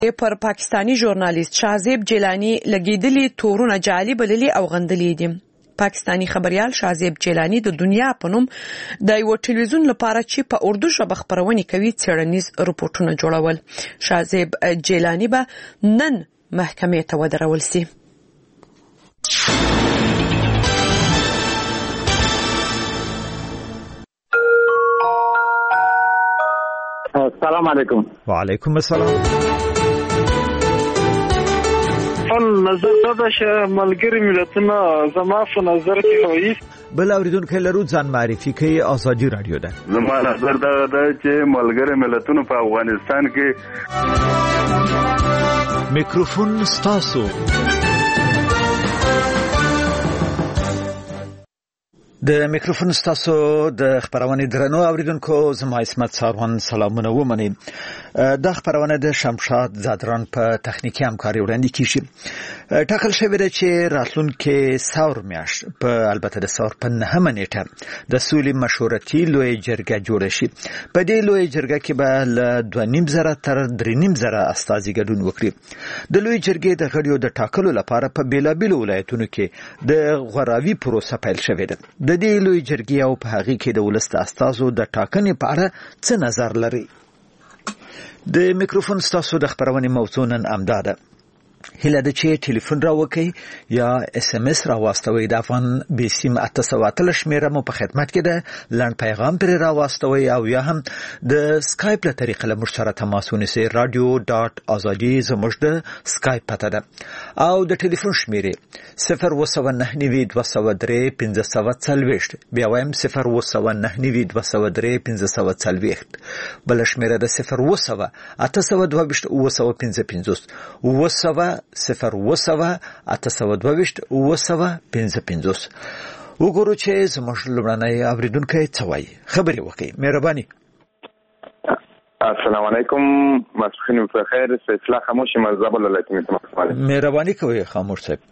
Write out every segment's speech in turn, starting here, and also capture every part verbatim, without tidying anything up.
پر پاکستانی ژورنالیست شازیب جیلانی لګیدلي تورونه جعلي بللي او غندلي دي. پاکستانی خبريال شازیب جیلانی د دنیا په نوم د یو ټلویزیون لپاره چې په اردو ژبه خبرونه کوي څېړنیز رپورټونه جوړول. شازیب جیلانی به نن محکمې ته ودرول سي. السلام علیکم. وعلیکم السلام. نظر دا چې ملګری ملتونه زما په نظر کې وایي بل اوریدونکو لرو ځان معرفي کوي. آزادي رادیو ده. زما نظر دا ده چې ملګری ملتونه په افغانستان کې میکروفون ستاسو. د میکروفون ستاسو د خبرونه درنو اوریدونکو زما اسمت ساروان سلامونه ومني. د خبرونه د شمشاد زادران په تخنیکی همکاري وړاندې کیږي. ټاکل شوی دی چې راتلونکي سور میاشت په البته د سور په نهمه نیټه د سولې مشورتي لوی جرګه جوړه شي. په دې لوی جرګه کې به له دوه نیم زره تر درې نیم زره استازي ګډون وکړي. د لوی جرګې د غړیو د ټاکلو لپاره په بیلابیلو ولایتونو کې د غوراوي پروسه پیل شوې ده. د دې لوی جرګې او په هغه کې د ولست استازو د ټاکنې په اړه څه نظر لري؟ د میکروفون ستاسو د خبرونې موضوع نن امداده. هله د چې ټلیفون را وکي یا اس ام اس را واستوي. د افغان بي سیم اته سوه اتلس شمیره مو په خدمت کې ده. لنډ پیغام پر را واستوي او یا هم د سکایپ له طریقې له موږ سره تماس ونیسئ. رادیو ډاټ ازادي زموږ د سکایپ پته ده او د ټلیفون شمیره صفر اووه سوه نهه نوي دوه سوه درې پنځه سوه څلوېښت. بیا وایم صفر اووه سوه نهه نوي دوه سوه درې پنځه سوه څلوېښت. بل شمیره د صفر اووه سوه اته سوه دوه ویشت اووه سوه پنځه پنځوس اووه سوه صفر اووه سوه اته سوه دوه ویشت اووه سوه پنځه پنځوس. وګورو چې زموږ لومړنی اوریدونکی څه وایي. خبرې وکړئ. مهرباني. السلام علیکم. ماسپښین په خیر. سیف الله خاموشي مرزا بل ولایت مې. مهرباني کوي خاموش صاحب.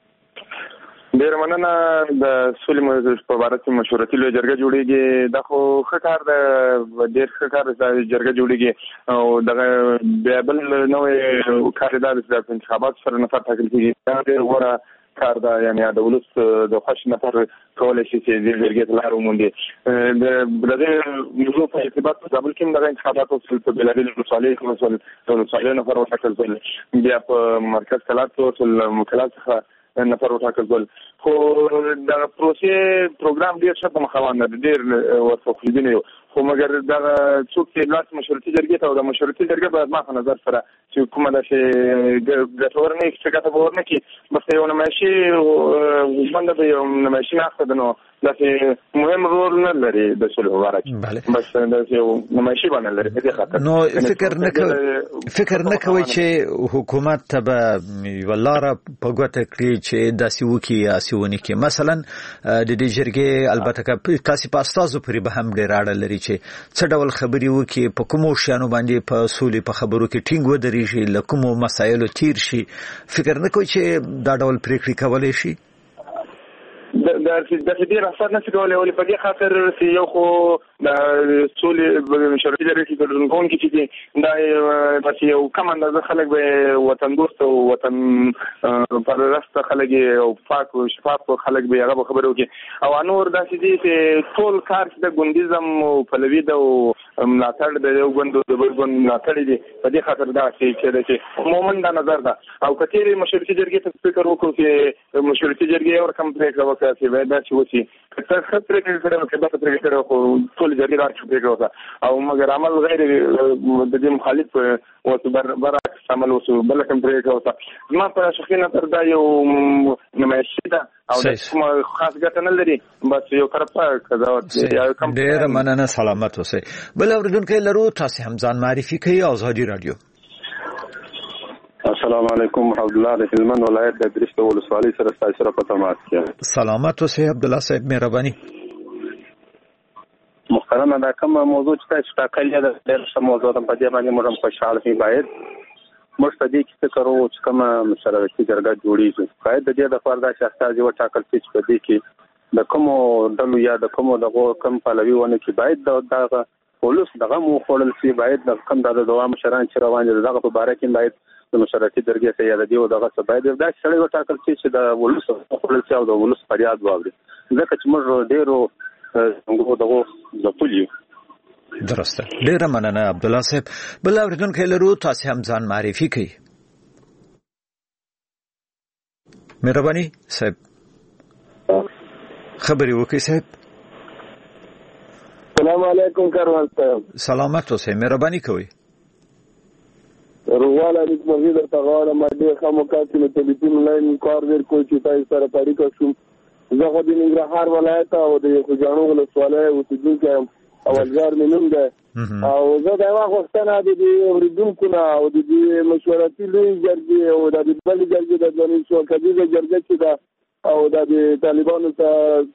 ډیر مننه. د سولې په اړه چې مشورتي لوی جرګه جوړیږي دا خو ښه کار ده. ډیر ښه کار د جرګه جوړیږي او دغه بیا بل نوې کار دا د انتخابات سره نفر ټاکل کیږي. دا ډیر غوره کار ده. یعنی د ولس د خوښ نفر کولای شي چې د جرګې ته لار وموندي. د دغه موضوع په ارتباط په کابل کې دغه انتخابات او په بلاري ولسوالۍ کې مسول ولسوالۍ نفر وټاکل شول. بیا په مرکز کلات او مکلات څخه نفر وټاکل شول. خو د پروسې پروګرام ډیر ښه په مخ روان دی. ډیر ورته خلیدنه خو مګر دا څوک چې لاس مشورتي جرګې ته او د مشورتي جرګې په ما په نظر سره چې کومه د ګټور نه چې ګټه ورنه کې بس یو نمایشي غوښمنده د یو نمایشي ناخته ده. نو دا مهم رول نه لري د سولې مبارک. بس دا یو نمایشي باندې لري. په دې خاطر نو فکر نه کوي فکر نه کوي چې حکومت ته به ولاره په ګوته کړی چې داسې وکي یا سیونی کې مثلا د دې جرګې البته تاسو په استازو پرې به هم ډیر اړه لري چې څه ډول خبري وکي په کومو شیانو باندې په سولې په خبرو کې ټینګ ودرېږي لکه کومو مسایلو تیر شي. فکر نه کوي چې دا ډول پریکړې کولای شي؟ د د ډیر اثر نشي کولای. ولې په دې خاطر چې یو خو د سولې مشورتي جرګې کې ګډون کې چې دا بس یو کم اندازه خلک به وطن دوست او وطن پرست خلک او پاک او شفاف خلک به هغه خبرو کې او انور داسې دي چې ټول کار د ګوندیزم او پلوي د ملاتړ د یو ګوند د بل ګوند ملاتړ دي. په دې خاطر دا چې چې عموما دا نظر ده او کتيري مشورتي جرګې ته فکر وکړو چې مشورتي جرګې اور کم پریکړه وکړي چې وای دا چې وسی کته خطر کې کړو چې دا خطر کې کړو خو ټول جرګې راځي پریکړه او مګر عمل غیر د دې مخالف او بر برعکس عمل وسو بل کوم پریکړه ما په شخصي نظر دا یو نمایشي ده او د کوم خاص ګټه نه لري. بس یو طرفه قضاوت یا کم. ډیر مننه. سلامت اوسئ. بل اوریدونکو لرو تاسو هم ځان معرفي کوي. آزادي رادیو. السلام علیکم. عبد الله د هلمند ولایت د درشت ولسوالۍ سره تاسو سره په تماس کې. سلامت اوسئ عبد الله صاحب. مهرباني. محترم دا کوم موضوع چې تاسو ټاکلې ده ډېر ښه موضوع ده. په دې باندې موږ خوشاله یو. باید موږ په دې کې څه کوو چې کوم مشورتي جرګه جوړیږي. باید د دې لپاره دا چې استازي وټاکل شي چې په دې کې د کوم ډلو یا د کوم دغه کم پلوي ونه کې باید دا ولس دغه مو خپل سي باید د کم د دوام مشران چې روان دي دغه په باره کې باید د مشرتي درګه سیاده دی او دغه څه باید دا سړی وټاکل شي چې د ولس خپل سي او د ولس فریاد واوري ځکه چې موږ ډیرو څنګه دغه د پولیو درسته ډیره مننه عبد الله صاحب بل اوریدونکو لرو تاسو هم ځان معرفي کړئ مهرباني صاحب خبري وکړئ صاحب السلام علیکم کاروان صاحب سلامت اوسئ مهرباني کوئ روان عليك مزيد تغاړه ما ډېر خاموکاتي له ټلیفون لاین کار ور کوي چې تاسو سره اړیکه شوم زه خو د ننګرهار ولایت او د خوجانو ولسوالۍ اوسېدونکی یم اولګار مې نوم دی او زه دا وختونه د دې اوریدونکو نه او د دې مشورتي لوی جرګې او د بلې جرګې د ځواني شو کډیزه جرګه چې دا او د طالبانو ته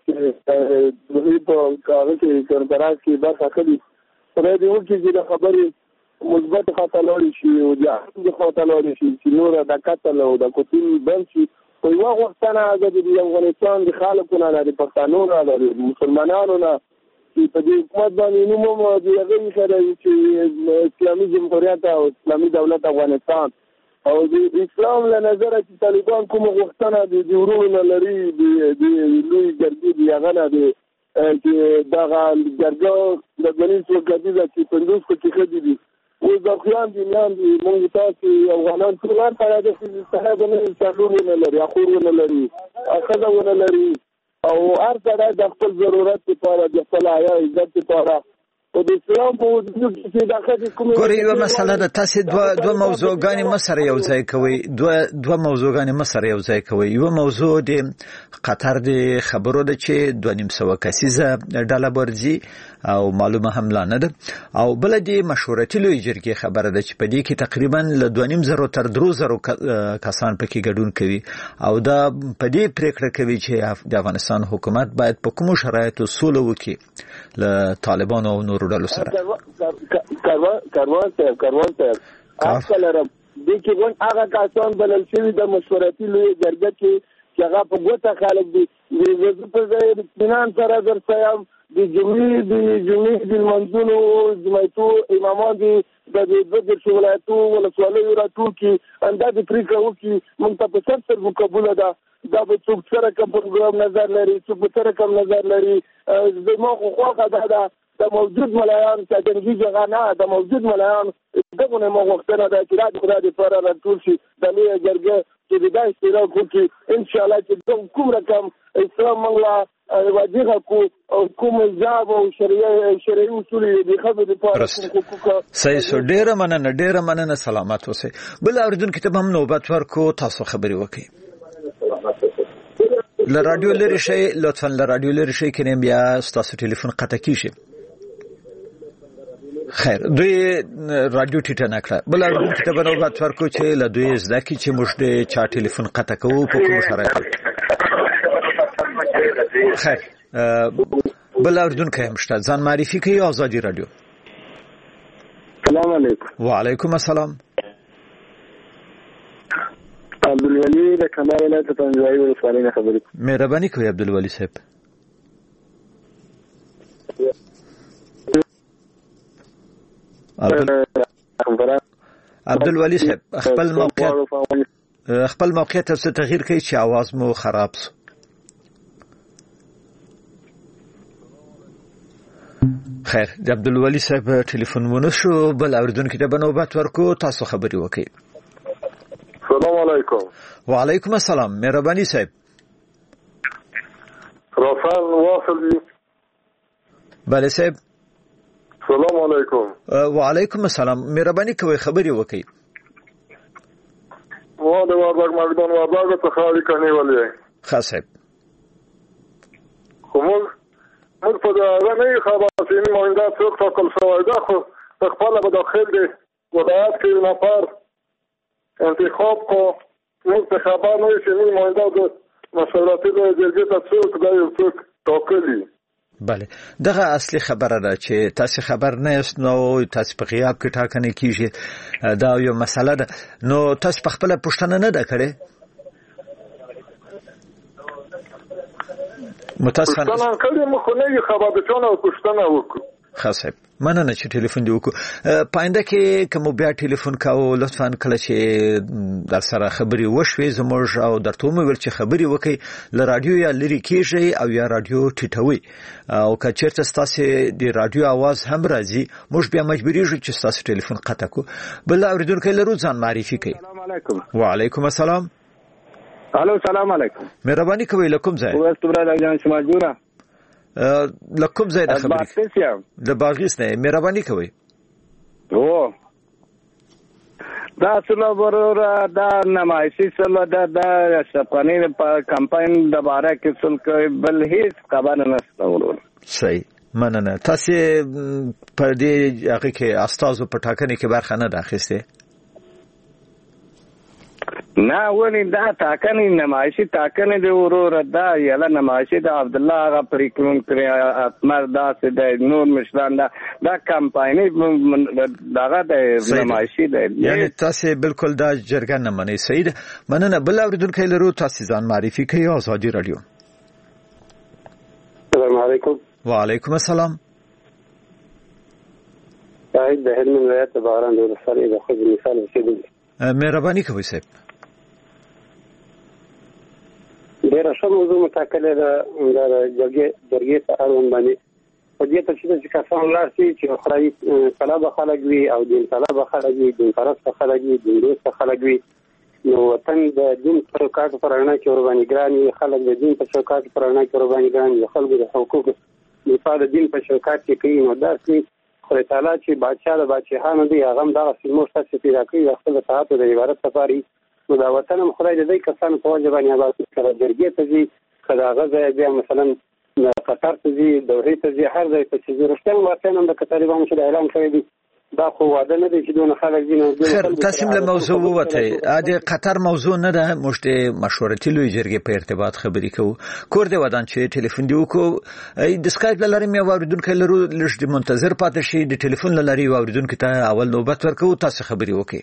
د په کار کې کارګران کې برخه اخلي پرې دې وکړي چې د خبرې مثبت خاطر لري شي او د خاطر لري شي چې نور د قتل او د قتل بل شي په یو وختونه د افغانستان د خلکو نه د پښتنو نه د مسلمانانو نه چې په دې حکومت باندې نوم د هغه سره چې اسلامي جمهوریت او اسلامي دولت افغانستان او د اسلام له نظره چې طالبان کوم وختونه د ورونو لري د لوی جرګې دی هغه نه دی چې دغه جرګه د ځواني څوکیدي چې پندوس کو کې خدي دي او د خیان دي نن موږ تاسو افغانان ټول سره د صحابه نه څلور نه لري اخورونه لري اخذونه لري او هر څه د خپل ضرورت لپاره د خپل حیا عزت لپاره او د اسلام په وجود کې د اخر کومه ګوري یو مسله د تاسو دوه دوه موضوعګانی مسره یو ځای کوي دوه دوه موضوعګانی مسره یو ځای کوي یو موضوع د قطر د خبرو د چې دوه نیم سو کسیزه ډاله برځي او معلومه هم لا نه ده او بل د مشورتي لوی جرګې خبره ده چې په دې کې تقریبا ل دوه نیم زرو تر درو زرو کسان پکې ګډون کوي او دا په دې پریکړه کوي چې د افغانستان حکومت باید په کوم شرایطو سوله وکړي ل طالبانو او نورو ډلو سره کاروان کاروان صاحب کاروان صاحب اصل رب دې کې ون هغه کسان بلل شوی د مشورتي لوی جرګه کې چې هغه په ګوته خلک دي د په ځای د اطمینان سره درسایم د جمعې د جمعې د منځونو جمعیتو امامان دي د دې د ولایتو ولسوالیو راټول کې انداز پریکړه وکړي موږ ته په سر سر مقبول ده دا به څوک سره کوم پروګرام نظر لري څوک سره کوم نظر لري زموږ خو خدای دا د موجود ملایان چې د دې ځای نه د موجود ملایان دغه نه مو وختونه دا چې د خدای لپاره راټول شي د لوی جرګه چې د دای سره کوي ان شاء الله چې کوم رقم اسلام موږ واجب کو او کوم ځاب او شریعه شریعه اصول دي خبره لپاره حقوق صحیح سو ډیره مننه ډیره مننه سلامات اوسئ بل اوریدونکو ته هم نوبت ورکو تاسو خبري وکړئ ل رادیو لري شي لطفا ل رادیو لري شي کینم بیا تاسو ټلیفون قطع کیږي خیر دوی رادیو ټیټه نکړه بل اوریدونکو ته نوبت ورکو چې ل دوی زده کی چې موږ د چا ټلیفون قطع کوو په کوم شرایطو خیر بل اوریدونکو هم شته ځان معرفي کوي ازادي رادیو السلام علیکم وعلیکم السلام عبدالولی د کمال ولایت پنځوي ولسوالۍ نه خبرې مهرباني کوي عبدالولی صاحب عبدالولی صاحب خپل موقعیت خپل موقعیت څه تغییر کوي چې आवाज مو خراب شو خیر د عبدالولی صاحب ټلیفون مونږ شو بل اوریدونکو ته بنوبت ورکو تاسو خبري وکړئ السلام علیکم وعلیکم السلام مهرباني صاحب رافال واصل بله صاحب السلام علیکم وعلیکم السلام مهرباني کوي خبري وکړئ و د وردګ مقدون وردګ څخه اړیکه نیولې ښه صاحب کوم موږ په دا نه خبره چې موږ څوک ټاکل شوی دا خو خپل په داخل دی ولایت کې نفر انتخاب کو موږ څه خبر نه شي موږ د مشورتي جرګې ته څوک دا یو څوک ټاکلی بله دغه اصلي خبره ده چې تاسو خبر نه یاست نو تاسو په غیاب کې ټاکنه کیږي دا یو مسله ده نو تاسو په خپل پوښتنه نه ده کړې متاسفانه پوښتنه کړې مخ نه خبره چونه پوښتنه وکړو خاصه مننه چې ټلیفون دی وکړو. پاینده کې کوم بیا ټلیفون کاوه لطفا کله چې در سره خبري وشوي زموږ او درته مو ول چې خبري وکي ل رادیو یا لری کېږي او یا رادیو ټټوي او که چیرته تاسو د رادیو आवाज هم راځي موږ بیا مجبوری یو چې تاسو ټلیفون قطع کو. بل اوریدونکو لرو ځان معرفي کوي. السلام علیکم. وعلیکم السلام. الو سلام علیکم. مهرباني کوي لکم ځای. وستبره لګان شما جوړه. لکم ځای د خبرې. باغیس یم. د باغیس نه مهرباني کوي. او دا څلور ورور دا نمایشي سره دا د سپانې په کمپاین د باره کې څل کوي بل هیڅ خبر نه ستورول. صحیح مننه. تاسو په دې هغه کې استادو په ټاکنې کې برخه نه اخیسته؟ نه ونی دا ټاکنې نمایشي ټاکنې دی ورور دا یلا نمایشي د عبد الله هغه پریکون کړی اتمر دا د نور مشران دا دا کمپایني داغه د نمایشي دی. یعنی تاسو بالکل دا جرګه نه منئ. صحیح ده. مننه. بل اوریدونکو لرو تاسو ځان معرفي کوي. آزادي رادیو. السلام علیکم. وعلیکم السلام. صاحب د هلمند ولایت باران د ولسوالۍ د خو مثال اوسېدل. مهرباني کوئ صاحب. ډېره ښه موضوع مټاکلې ده د جرګې جرګې په اړوند باندې. په دې ترڅ چې کسان ولاړ شي چې خدای طلبه خلک وي او دین طلبه خلک وي دین پرسته خلک وي دین دوسته خلک وي نو وطن د دین په چوکاټ پر رڼا کې ورباندې ګران وي. خلک د دین په چوکاټ پر رڼا کې ورباندې ګران وي. خلکو د حقوقو دفاع د دین په چوکاټ کې کوي نو داسې خدای تعالی چې بادشاه د بادشاهانو دی هغه هم دغه سیمو ستاسو پیدا کوي د خپل ساعتو د عبارت سفاري نو دا وطن هم خدای د دې کسانو په وجه باندې آباد کړی. جرګې ته ځي که د هغه ځای بیا مثلا قطر ته ځي دوحې ته ځي هر ځای ته چې ځي رښتیا واقعا هم د طالبانو چې د اعلان کړی دی دا خو واده نه دی چې دونه خلک ځي. خیر تاسو له موضوع ووته د قطر موضوع نه ده. موږ د مشورتي لوی جرګې په ارتباط خبرې کوو. کور دی ودان چې ټلیفون دی وکړو د سکایپ لارې مې اوریدونکو لرو لږ د منتظر پاتې شي د ټلیفون لارې اوریدونکو ته اول نوبت ورکو تاسو خبرې وکړئ.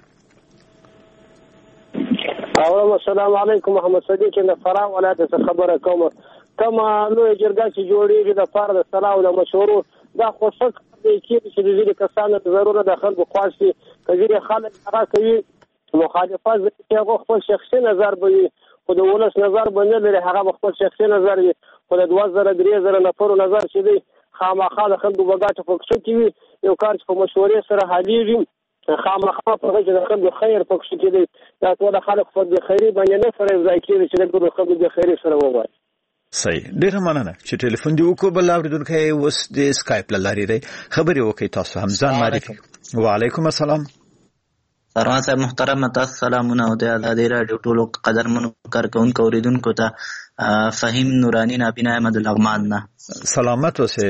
اولم السلام علیکم محمد صدیق د فراه ولایت څخه خبره کوم. کما لوی جرګه چې جوړیږي د فرد صلاح او مشورو دا خوشک دی چې د دې کسانو ضرورت د خلکو خواشي کله خلک هغه کوي مخالفت چې هغه خپل شخصي نظر به خو د ولس نظر باندې لري هغه خپل شخصي نظر وي خو د دوه زره درې زره نفرو نظر چې دی خامخا د خلکو بغاټه فکر کوي یو کار چې په مشورې سره حلیږي خامخا په هغه چې د خلکو خیر فکر کوي دا ټول خلک په دې خیري باندې نه سره ځای کوي چې د خلکو د خیري سره وایي. صحیح. ډیر مننه چې ټلیفون دی وکړو. بل اوریدونکو اوس د سکایپ لارې دی خبرې وکړي. تاسو هم ځان معرفي. وعلیکم السلام. سروان صاحب محترم تاسو سلامونه او د آزادي رادیو ټولو قدرمنو کارکونکو اوریدونکو ته فهیم نورانی نابینا احمد لغمان نه سلامت اوسئ.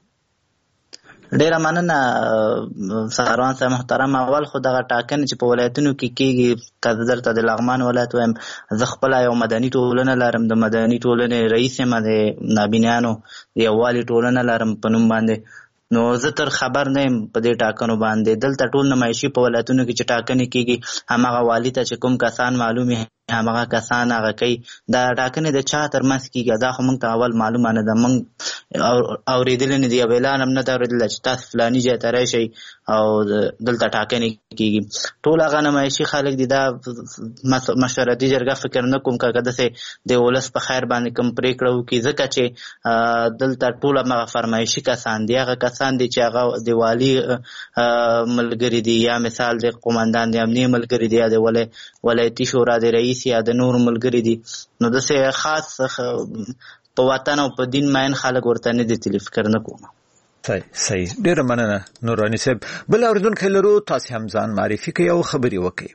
ډیره مننه سروان صاحب محترم. اول خو دغه ټاکنې چې په ولایتونو کې کېږي که دلته د لغمان ولایت وایم زه خپله یو مدني ټولنه لرم د مدني ټولنې رئیس یم د نابینیانو د یووالي ټولنه لرم په نوم باندې نو زه تر خبر نه یم په دې ټاکنو باندې. دلته ټول نمایشي په ولایتونو کې چې ټاکنې کېږي هماغه والي ته چې کوم کسان معلوم هماغه کسان هغه کوي دا ټاکنې د چا ترمنځ کېږي دا خو موږ ته اول معلومه نه ده. موږ اورېدلی نه دي او اعلان هم نه ده اورېدلی چې تاسو فلاني ځای ته راشئ او دلته ټاکنې کېږي. ټول هغه نمایشي خلک دي دا مشورتي جرګه فکر نه کوم که داسې د ولس په خیر باندې کوم پرېکړه وکړي ځکه چې دلته ټول هماغه فرمایشي کسان دي هغه کسان دي چې هغه د والي ملګري دي یا مثال د قومندان د امنیه ملګري دي یا د ولایتي شورا د رئیس یا د نور ملګری دي نو داسې خاص په وطن او په دین ماین خلک ورته نه دي تلي فکر نه کوم. صحیح صحیح. ډیره مننه نورانی صاحب. بل اوریدونکو لرو تاسو هم ځان معرفي کوئ او خبرې وکړئ.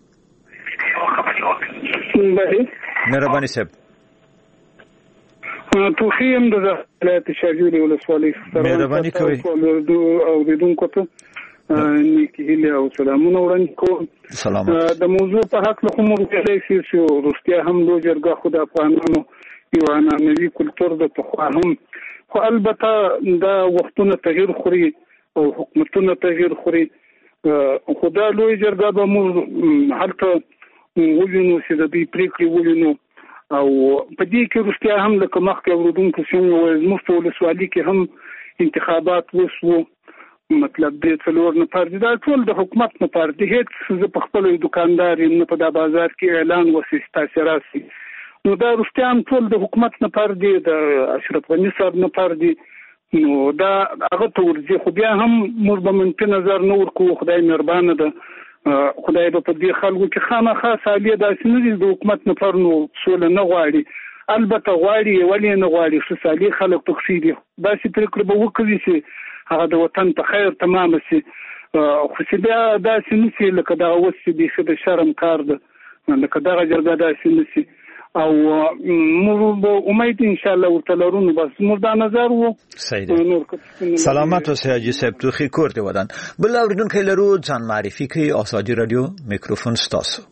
مهرباني صاحب. توخیم د ولایت شاجوري ولسوالۍ مهرباني کوئ اوریدونکو ته نیکی هیله او سلامونه وړاندې کوم. سلامت. د موضوع په حق له کوم ورته شي چې روسیا هم لوی جرګه خو د افغانانو یو عنعنوي کلتور د پخوا هم خو البته دا وختونه تغییر خوري او حکومتونه تغییر خوري خو دا لوی جرګه به موږ هلته ووینو چې د دې پریکړې ووینو او په دې کې روسیا هم لکه مخکې اوریدونکو څنګه وایي زموږ په ولسوالۍ کې هم انتخابات وشو مطلب دې څلور نفر دي دا ټول د حکومت نفر دي هیڅ زه په خپل دکاندار نه په دا بازار کې اعلان وسیس تاسو راسي نو دا رستم ټول د حکومت نفر دي د اشرف غنی صاحب نفر دي نو دا هغه تورځي خو بیا هم موږ به منته نظر نور کو خدای مهربانه ده خدای به په دې خلکو کې خامخا سالیه داسې نه دي د حکومت نفر نو سول نه غواړي البته غواړي ولې نه غواړي چې سالي خلک تخصیدي داسې پریکړه به وکړي چې هغه د وطن په خیر تمام شي خو چې بیا داسې نشي لکه دا اوس چې د شرم کار ده لکه دغه جرګه داسې نشي او موږ به امید ان شاء الله ورته لرو بس موږ دا نظر وو سلامت اوسئ حاجی صاحب توخی کور دی ودان بل اوریدونکو لرو ځان معرفي کوي آزادي رادیو میکروفون ستاسو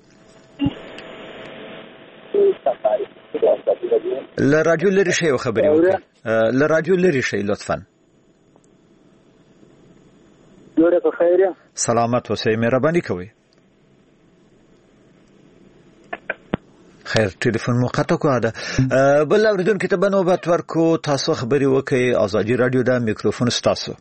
ل رادیو لري شی خبري وکړه ل رادیو لري شی لطفا جوړه په خیر سلامت اوسئ مهرباني کوئ خیر ټلیفون مو قطع کوه ده بل اوریدونکو ته بنوبت ورکو تاسو خبري وکړئ آزادي رادیو دا میکروفون ستاسو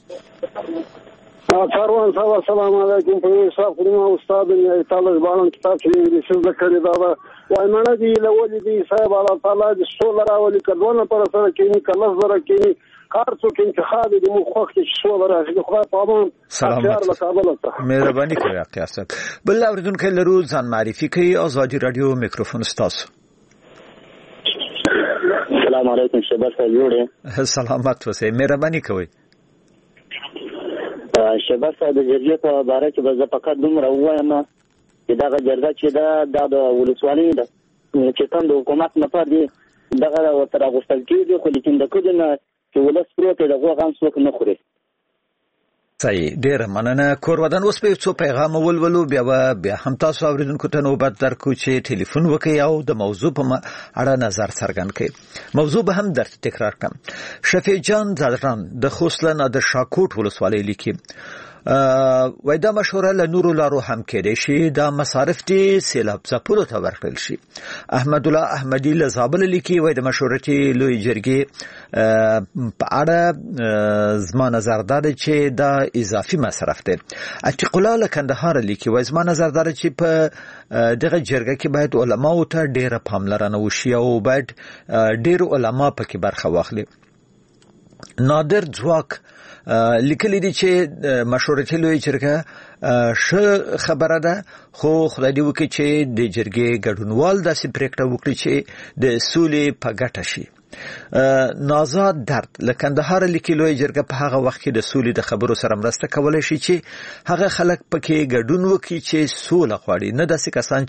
سروان صاحب السلام علیکم په صاحب خدمت استاد نه تعالی باندې کتاب چې انګلیسي زده کړی دا وای مړه دی لولې دی صاحب الله تعالی د سول راولي کډونه پر سره کې کله زره کې کار څو انتخاب دي مو خوښ چې سول راځي خدای په امان سلامت مهرباني کوي اقیاست بل اوریدونکو لرو ځان معرفي کوي آزادي رادیو میکروفون ستاسو السلام علیکم شباب صاحب جوړه سلامت اوسئ مهرباني کوي شباب صاحب د جرګې په باره کې به زه فقط دومره ووایم چې دغه جرګه چې ده د ولسوالۍ ده چې کوم د حکومت نفر دي دغه ورته راغوښتل کېږي خو لیکن د کلي نه چې ولس پروت دی د هغو غم څوک نه خوري صحیح ډیره مننه کور ودان اوس په څو پیغام ولولو بیا بیا هم تاسو اوریدونکو ته نوبت درکو چې ټلیفون وکړئ او د موضوع په اړه نظر څرګند کړئ موضوع به هم درته تکرار کړم شفیع جان زادران د خوسلن د شاکوټ ولسوالۍ لیکي وای دا مشوره له نورو لارو هم کېدای شي دا مصارف دي سیلاب ځپلو ته ورکړل شي احمد الله احمدی له زابل لیکي وای د مشورتي لوی جرګې په اړه زما نظر دا چې دا اضافي مصرف دي عتیق الله له کندهار لیکي وای زما نظر دا چې په دغه جرګه کې باید علماو ته ډیره پاملرنه وشي او باید ډیر علما پکې برخه واخلي نادر ځواک لیکلي دي چې مشورتي لوی جرګه ش خبره ده خو خدای دې وکړي چې د جرګې ګډونوال داسې پریکړه وکړي چې د سولې په ګټه شي نازاد درد لکندهار لیکي لوی جرګه په هغه وخت کې د سولې د خبرو سره مرسته کولای شي چې هغه خلک پکې ګډون وکړي چې سوله غواړي نه داسې کسان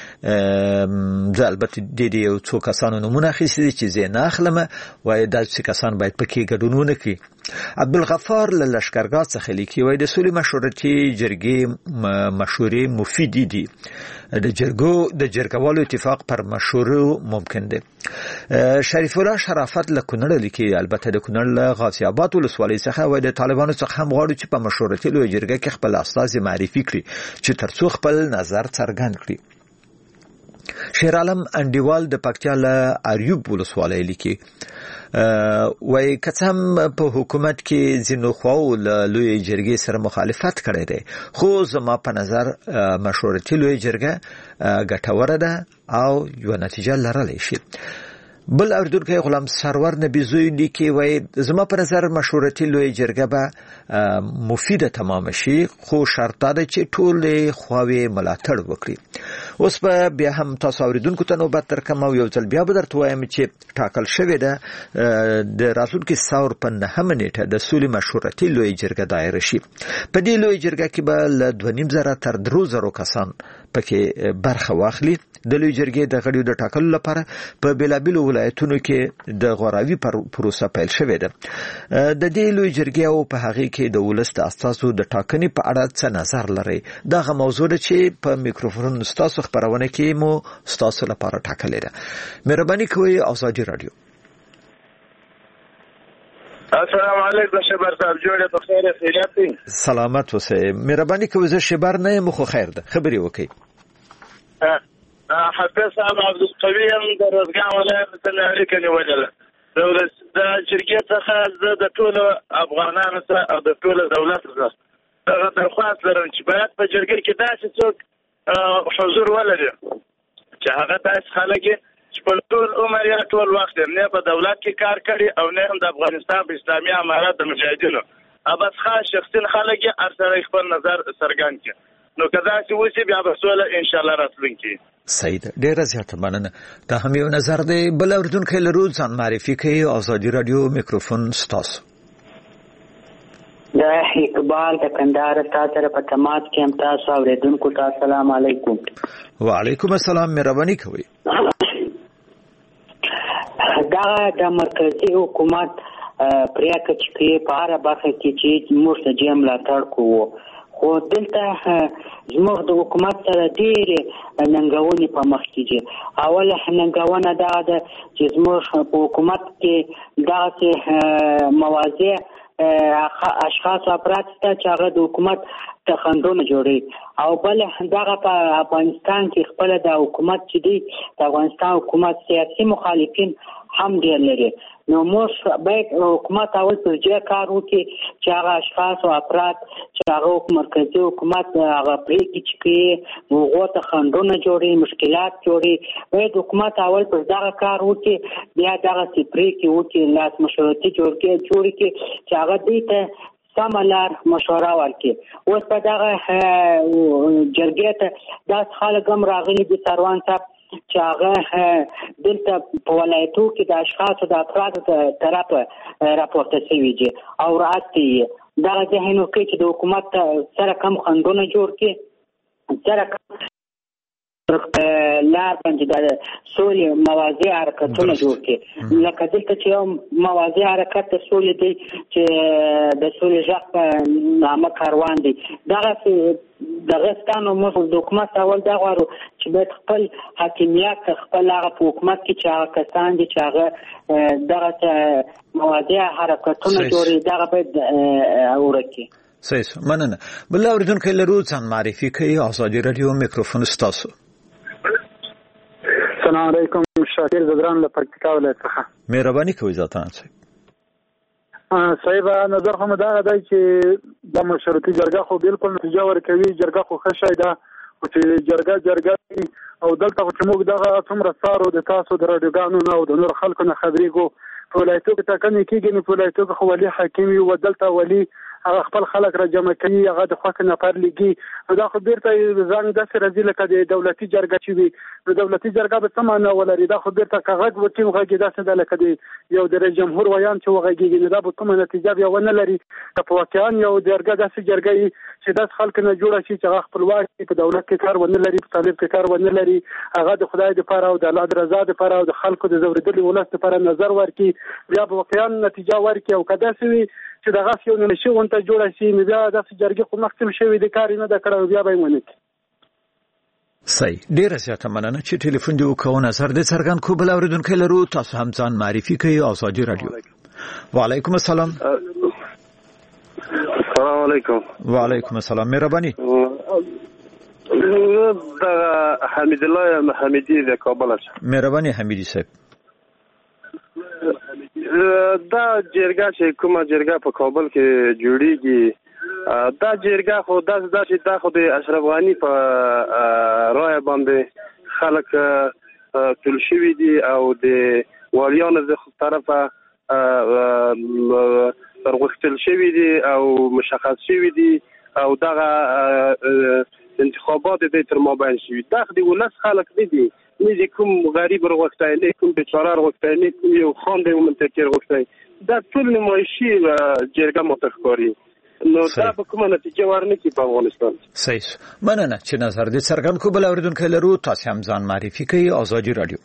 چې ځ البته د دې یو څو کسانو نمونه اخیستي چې زه نه اخلم وای داسې کسان باید پکې ګډون ونه کړي عبدالغفار له لشکرګاه څخه لیکي وای د سولې مشورتي جرګې مشورې مفید دي د جرګو د جرګوالو اتفاق پر مشورو ممکن دی شریف الله شرافت له کونړ لیکي البته د کونړ له غازی آباد ولسوالۍ څخه وای د طالبانو څخه هم غواړي چې په مشورتي لوی جرګه کې خپل استازي معرفي کړي چې ترڅو خپل نظر څرګند کړي شیر عالم انډیوال د پکتیا له اریوب ولسوالۍ لیکي وای کڅم په حکومت کې ځینو خواو لوی جرګې سره مخالفت کړی دی خو زما په نظر مشورتي لوی جرګه ګټوره ده او یو نتیجه لرلی شي بل اوریدونکو غلام سرور نبی زوی لیکي وای زما په نظر مشورتي لوی جرګه به مفیده تمام شي خو شرط ده چې ټول خواوې ملاتړ وکړي اوس په بیا هم تاسو اوریدونکو ته نوبت درکم او یو ځل بیا به درته وایم چې ټاکل شوی ده د راتلونکي ثور په نهمه نیټه د سولې مشورتي لوی جرګه دایره شي په دې لوی جرګه کې به له دوه نیم زره تر درو زرو کسان پکې برخه واخلي د لوی جرګې د غړیو د ټاکلو لپاره په بیلابیلو ولایتونو کې د غوراوي پروسه پیل شوې ده د دې لوی جرګې او په هغه کې د ولس د اساسو د ټاکنې په اړه څه نظر لري دغه موضوع ده چې په میکروفون ستاسو خبرونه کې مو ستاسو لپاره ټاکلې ده مهرباني کوئ آزادي رادیو السلام علیکم شبر صاحب جوړه په خیر خیریت دي سلامت اوسئ مهرباني کوئ زه شبر نه یم خو خیر ده خبري وکړئ حافظ صاحب عبد القوی هم د رزګان ولایت ته اړیکه نیولې دولت د جرګې څخه زه د ټولو افغانانو سره او د ټولو دولت سره دغه درخواست لرم چې باید په جرګې کې داسې څوک حضور ولري چې هغه داسې خلک چې په ټول عمر یا ټول وخت نه په دولت کې کار کړي او نه هم د افغانستان په اسلامي امارات د مجاهدینو ابس خاص شخصي خلک یې ارسره خپل نظر څرګند کړي نو کدا چې وسی بیا به سوله ان شاء الله راتلونکي سید ډیره زیاته مننه دا هم یو نظر دی بل اوریدونکو لرو ځان معرفي کوي ازادي رادیو میکروفون ستاسو دا اقبال د کندهار تاسو په تماس کې هم تاسو اوریدونکو ته السلام علیکم وعلیکم السلام مهرباني کوي دا د مرکزی حکومت پریاکه چې په اړه برخه کې چې موږ ته جام لا تړ کوو خو دلته زموږ د حکومت سره ډېرې ننګونې په مخ کې دي اوله ننګونه دا ده چې زموږ په حکومت کې داسې مواضع اشخاص او افراد شته چې هغه د حکومت تخندونه جوړي او بل دغه په افغانستان کې خپل د حکومت چې دی د افغانستان حکومت سیاسي مخالفین هم ډېر لري نو موږ باید حکومت اول پر ځای کار وکړي چې هغه اشخاص او افراد چې هغه مرکزي حکومت هغه پریکړې چې کوي هغو ته خنډونه جوړي مشکلات جوړي باید حکومت اول پر دغه کار وکړي بیا دغسې پریکړې وکړي لاس مشورتي جوړ کړي جوړې کړي چې هغه دوی ته سمه لار مشوره ورکړي اوس په دغه جرګې ته داسې خلک هم راغلي دي سروان صاحب چې هغه دلته په ولایتو کې د اشخاصو د افرادو طرفه راپورته شوي دي او رعایت یې دغه ذهن وکړي چې د حکومت سره کم خنډونه جوړ کړي سره لار باندې د سولې مواضع حرکتونه جوړ کړي لکه دلته چې یو مواضع حرکت د سولې دی چې د سولې غږ په نامه کاروان دی دغسې دغه ستانو موږ د حکومت اول دا غواړو چې باید خپل حاکمیت خپل هغه په حکومت کې چې هغه کسان دي چې هغه دغه مواضع حرکتونه جوړي دغه باید ورکړي صحیح مننه بل اوریدونکو لرو ځان معرفي کوي ازادي رادیو میکروفون ستاسو السلام علیکم شاکر زدران له پکتیکا ولایت څخه مهرباني کوي ذاتان صاحب صاحب نظر خو مدا ده چې د مشروطي جرګه خو بالکل نتیجه ورکوي جرګه خو ښه شی ده چې جرګه جرګه او دلته چې موږ دغه څومره سارو د تاسو د راډیوګانو نه او د نور خلکو نه خبرېږو په ولایتو کې ټاکنې کېږي نو په ولایتو کې خو ولي حاکم وي او دلته ولي هغه خپل خلک را جمع کوي هغه د خوښې نفر لګي نو دا خو بیرته زنګ داسې راځي لکه د دولتي جرګه چې وي نو دولتي جرګه به څه معنی ولري دا خو بیرته که غږ وکړي غږ یې داسې ده لکه د یو د رئیس جمهور ویان چې وغږېږي نو دا به کومه نتیجه بیا ونه لري که په واقعا یو جرګه داسې جرګه وي چې داسې خلکو نه جوړه شي چې هغه خپلواک په دولت کې کار ونه لري په طالب کې کار ونه لري هغه د خدای دپاره او د الله د رضا دپاره او د خلکو د ځورېدلي ولس دپاره نظر ورکړي بیا به واقعا نتیجه ورکړي او که داسې وي چې دغه یو نشي غونډه جوړه شي نو بیا داسې جرګې خو مخکې شوي دي کار یې نه ده کړی او بیا به یې ونه کړي صحیح ډیره زیاته مننه چې ټلیفون دې وکړو نظر دې څرګند کو بل اوریدونکو لرو تاسو هم ځان معرفي کوي ازادي رادیو وعلیکم السلام السلام علیکم وعلیکم السلام مهرباني دا حمید الله محمدی د کابل څخه مهرباني حمیدی صاحب دا جرګه چې کومه جرګه په کابل کې جوړیږي دا جرګه خو داسې ده چې دا خو د اشرف غني په رایه باندې خلک ټول شوي دي او د والیانو د طرفه غوښتل شوي دي او مشخص شوي دي او دغه انتخابات د تر مابین شوي دا د ولس خلک نه دي نه دي کوم غریب وروغتای نه کوم بیچاره وروغتای نه کوم یو خان دی منتکر وروغتای دا ټول نمایشي جرګه متخکاری نو دا به کومه نتیجه ورنکړي په افغانستان صحیح مننه چې نظر دې څرګند کو بل اوریدونکو لرو تاسو هم ځان معرفي کوي ازادي رادیو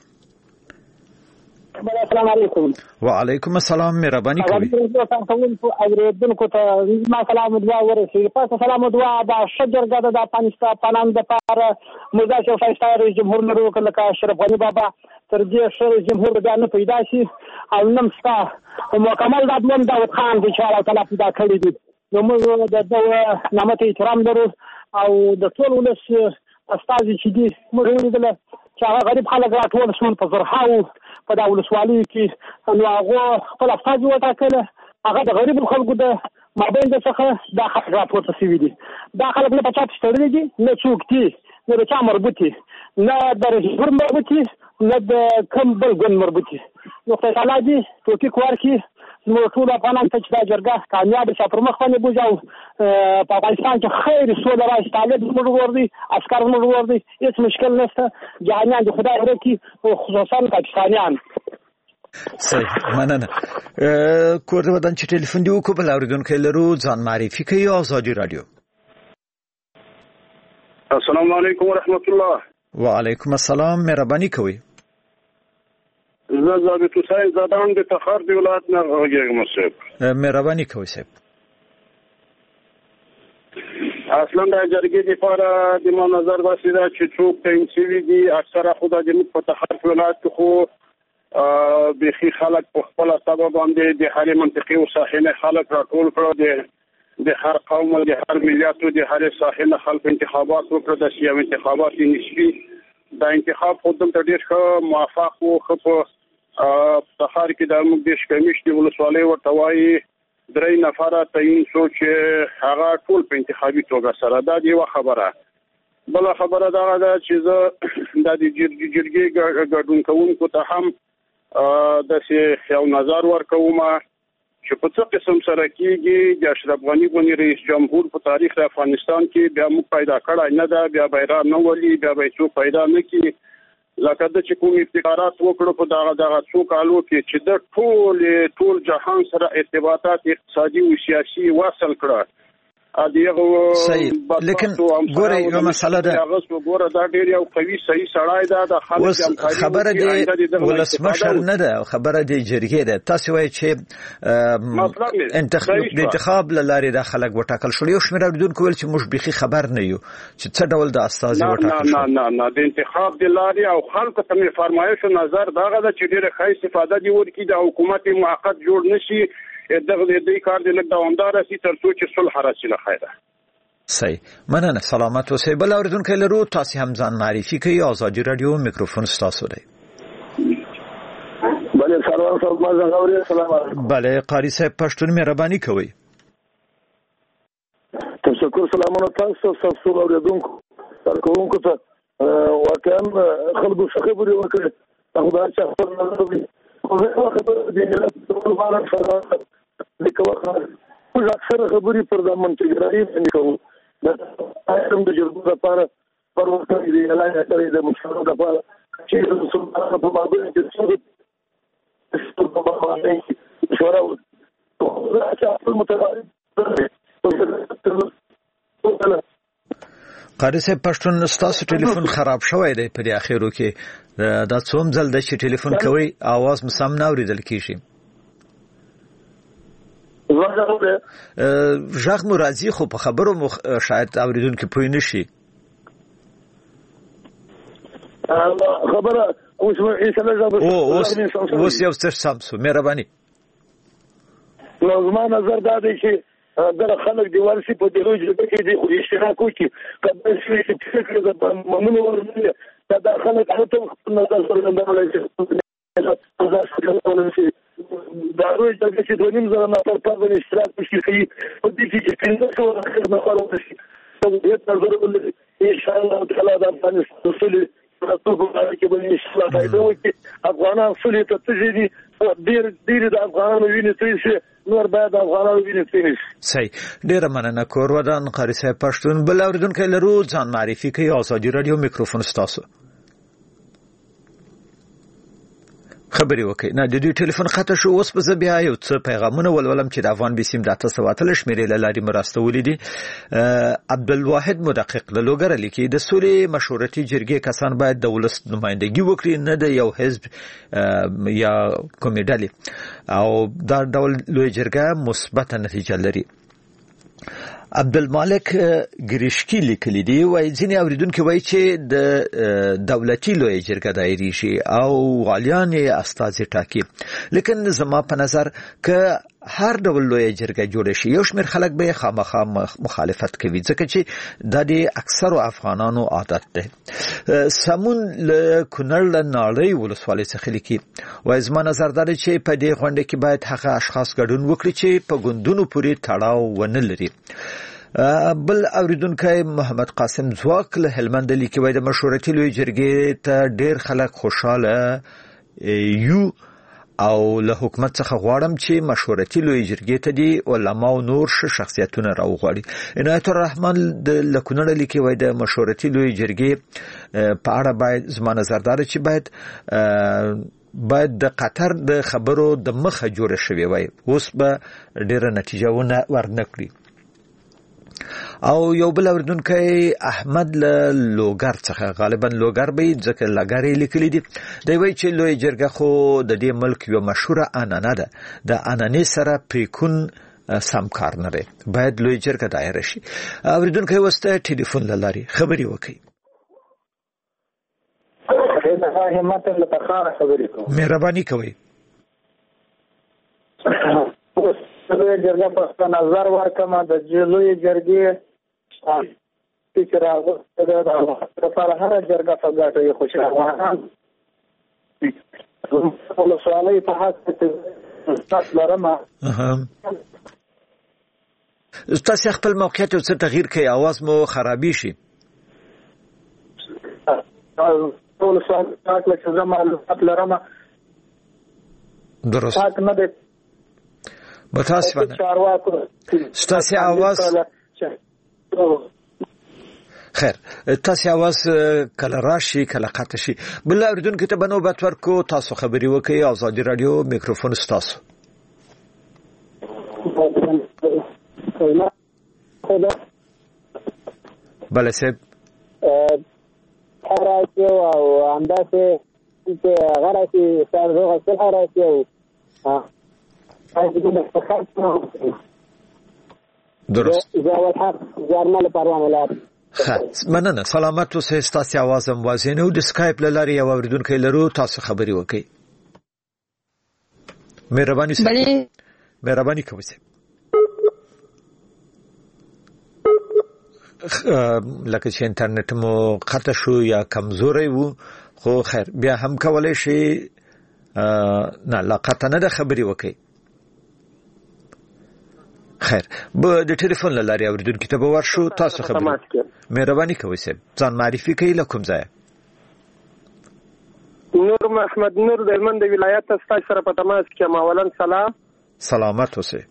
السلام علیکم وعلیکم السلام مهرباني کوي اوریدونکو ته ما سلام دعا ورسېږي پس سلام دعا دا شجرګه د افغانستان پنام د پار مزاج او فایستا رئیس جمهور نورو کله اشرف غنی بابا تر دې شر جمهور د نه پیدا شي او نن ستا مکمل د دمن داود خان د انشاء الله تعالی پیدا کړی دي نو موږ د نعمت احترام لرو او د ټول ولس استاد چې دي موږ ولیدل چې چې هغه غریب خلک راټول شول په زرهاو په دا ولسوالۍ کې نو هغه خپل استازي وټاکله هغه د غریبو خلکو د مابین د څخه دا خلک راپورته شوي دي دا خلک نه په چا تړلي دي نه څوک دي نه د چا مربوط دي نه د رژیمر مربوط دي نه د کوم بل ګوند مربوط دي نو خدای تعالی دې توفیق ورکړي زموږ ټول افغانان ته چې دا جرګه کامیاب شي پر مخ باندې بوځي او په افغانستان کې خیر سوله راشي طالب زموږ ور دي عسکر زموږ ور دي هیڅ مشکل نشته جهانیان د خدای ورکړي او خصوصا پاکستانیان صحیح مننه کور د ودان چې ټلیفون دی وکړو بل اوریدونکو لرو ځان معرفي کوي آزادي رادیو السلام علیکم ورحمت الله وعلیکم السلام مهرباني کوي زه ضابط حسین زادان د تخار دی ولایت نه غږیږم صاحب مهرباني کوي صاحب اصلا د جرګې لپاره د ما نظر داسې ده چې څوک تعیین شوي دي اکثره خو د جنوب په تخار ولایت کې خو بيخي خلک په خپل سبب باندې د هرې منطقې او ساحنه خلک راټول کړو د د هر قوم او د هر ملت او د هر ساحنه خلک انتخابات وکړو د سیاسي انتخابات نشي دا انتخاب خو دلته ډېر ښه موافق او خو تخار کې د موږ د شکمیشتي ولسوالۍ ورته وایي درې نفره تعیین شو چې هغه ټول په انتخابي توګه سره دا دی یو خبره بل خبره دا ده چې زه د جرګې ګډون کوونکو ته هم د سې یو نظر ورکوم چې په څه قسم سره کېږي د اشرف غني غونی رئیس جمهور په تاریخ د افغانستان کې بیا موږ پیدا کړای نه ده بیا بیرغ نه ولي بیا به څوک پیدا نه کی لکه د چې کوم ابتکارات وکړو په دغه دغه څو کالو کې چې د ټول ټول جهان سره ارتباطات اقتصادي او سیاسي وصل کړه صحیح لیکن ګوره یو مسله ده هغه ګوره دا ډیر یو قوي صحیح سړای ده د خلک خبره دی ولسمشر نه ده خبره دی جرګې ده تاسو وایي چې انتخاب انتخاب لاره د خلک وټاکل شو یو شمېر اوریدونکو ول چې موږ بيخي خبر نه یو چې څه ډول د استازي وټاکل شو نه نه نه د انتخاب د لارې او خلکو ته می فرمایش نظر دغه ده چې ډیره ښه استفاده دی ورکړي د حکومت موقت جوړ نشي دغه دې کار دې لږ دوامدار شي تر څو چې صلح راشي له خیره صحیح مننه سلامت اوسئ بل اوریدونکو لرو تاسو هم ځان معرفي کوي آزادي رادیو میکروفون تاسو دی بله سلام صاحب ما زغوري السلام علیکم بله قاری صاحب پښتون مهرباني کوي تشکر سلامونه تاسو تاسو اوریدونکو ترکونکو ته واقعا خلکو خبرې وکړي خدای چې خپل نظر وي خو خبره دې نه ټول باندې سره لیکو موږ اکثر خبرې پر د منتګرای باندې کوو دا اېم د جرګو لپاره پروسه دی اعلان کړی د مشورو لپاره چې د سلطنت په مابین کې څه په باندې مشوره وکړو چې خپل متغیر قاری صاحب پښتون ستاسو ټلیفون خراب شوی دی په اخیرو کې دا څوم ځل د چې ټلیفون کوي आवाज مسم نه اوریدل کیږي ژغ مو راځي خو په خبرو مخ شاید اوریدونکو پوه نشي خبره اوس اوس اوس یو څه سمسو مهرباني نو زما نظر دا دی چې دا خلک دی ورسي په دې روج کې دي خو اشتراک کوي کله چې فکر د ممنوع ورته دا د خلک هغه ته نظر څرګندول شي دا روج د چې د نیم زره نفر په باندې اشتراک کوي په دې کې چې څنګه څو اخر نه خلاص شي نو دې نظر ولري ان شاء الله تعالی د افغانستان سولې تاسو په اړه کې باندې ان شاء الله دا وایي افغانان سولې ته تجدي ډیر ډیر د افغانانو ویني ترې نور باید افغانانو ویني ترې صحیح ډیر مننه کور ودان قاری صاحب پښتون بل اوریدونکو لرو ځان معرفي کوي آزادي رادیو میکروفون تاسو خبري وکي نه د دې ټلیفون خطا شو اوس په بیا یو څه پیغامونه ولولم چې د افغان بسیم د تاسو واتل شمیرې لاري مرستولې دي عبدالواحد مدقق له لوګر لیکي د سولې مشورتي جرګې کسان باید د ولس نمائندګي وکړي نه د یو حزب یا کمیډالي او دا ډول لوی جرګه مثبت نتیجه لري عبدالمالک ګریشکی لیکلی دی وایي ځینې اوریدونکو وایي چې د دولتي لوی جرګه دایریږي او والیان یې استازي ټاکي لیکن زما په نظر ک هر ډول لوی جرګه جوړ شي یو شمېر خلک به خامخا مخالفت کوي ځکه چې د دې اکثرو افغانانو عادت ده. سمون له کونړ له ناړۍ ولسوالۍ څخه لیکي وایي زما نظر دا دی چې په دې غونډه کې باید هغه اشخاص ګډون وکړي چې په ګوندونو پورې تړاو ونه لري. بل اوریدونکی محمد قاسم ځواک له هلمند لیکي وایي د مشورتي لوی جرګې ته ډېر خلک خوشاله یو او له حکومت څخه غواړم چې مشورتي لوی جرګې ته دی علما او نور شخصیتونه راوغواړي. عنایت الرحمن د لکونړ لیکي وایي د مشورتي لوی جرګې په اړه باید زما نظر دا چې باید باید د قطر د خبرو د مخه جوړه شوی وای اوس به ډیره نتیجه ونه ورنکړي. او یو بل اوریدونکی احمد له لوګر څخه غالبا لوګر به ځکه لګر لیکلی دی دی وایي چې لوی جرګه خو د دې ملک یو مشهوره عنعنه ده د عنعنې سره پریکون سم کار نه دی باید لوی جرګه دایره شي. اوریدونکی وسته ټلیفون لاري خبري وکړي. مهرباني کوي. جرګه په نظر ورکمه د لوی جرګې چې راغله د لپاره هر جرګه په ګټه یې خوشاله افغانان ولسوالۍ په حق کې تاسو لرمه تاسو خپل موقعیت څه تغییر کوي اواز مو خرابې شي. ولسوالۍ په کې زموږ لرمه درست متاسفانه ستاسو आवाज خیر تاسو आवाज کله راشي کله قطع شي. بل اوریدونکو ته بنوبت ورکو تاسو خبري وکي آزادي رادیو میکروفون ستاسو. بله سب راځي او انداسه چې غراسي سره غوښتل راځي ها درست زاول حق زارمال پروانه لار خاص مننه سلامت اوسئ. ستاسو आवाज هم واضح نه و د اسکایپ لاري یو اوریدونکو لرو تاسو خبري وکي. مهرباني سره مهرباني کوئ. لکه چې انټرنیټ مو قطع شو یا کمزوري وو خو خیر بیا هم کولای شي نه لا قطع نه خبري وکي. خیر به د ټلیفون لاري اوریدونکو ته به ورشو تاسو خبري مهرباني کوئ. ځان معرفي کړئ له کوم ځای. نور محمد نور د هلمند ولایت تاسو سره په تماس کې ماولن سلام سلامت اوسئ.